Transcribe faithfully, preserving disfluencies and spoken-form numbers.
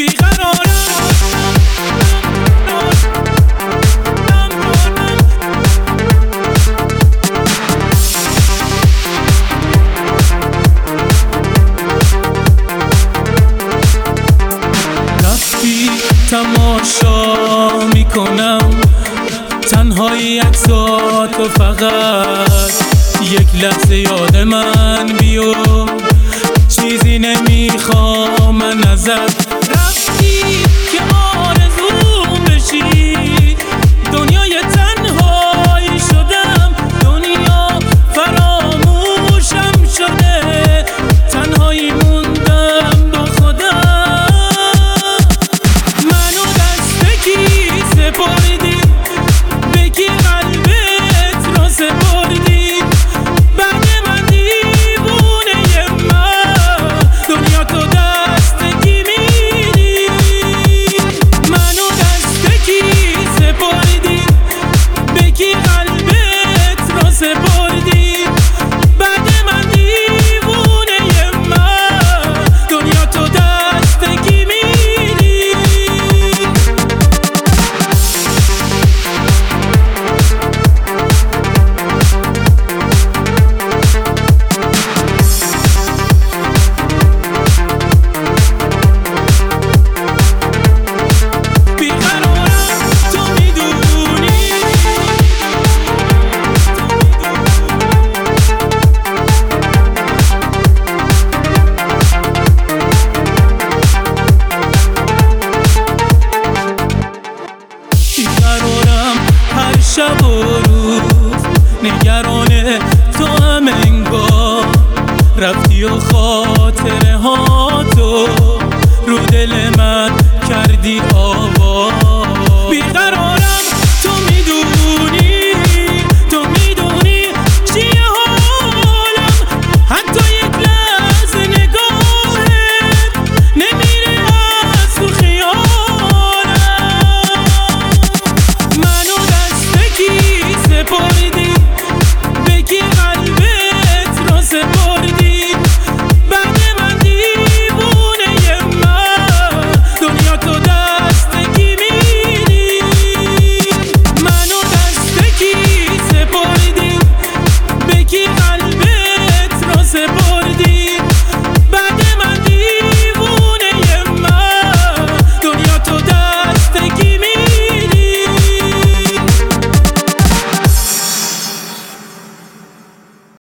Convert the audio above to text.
تماشا میکنم تنهایی عکساتو، فقط یک لحظه یاد من بیو، چیزی نمیخوام من ازت. رفتی که آرزوم بشی، دنیای تنهایی شدم، دنیا فراموشم شده، تنهایی موندم با خودم. منو دست کی سپردی، به کی قلبت را سپردی، بعد من دیوونه من، دنیا تو دست کی میدی. منو دست کی سپردی، به کی قلبت را سپردی، بعد من دیوونه من، دنیا تو دست کی میدی. بیقرارم هر شب و روز، نگران تو هم انگار، رفتی و خاطره ها تو رو دل من کردی آ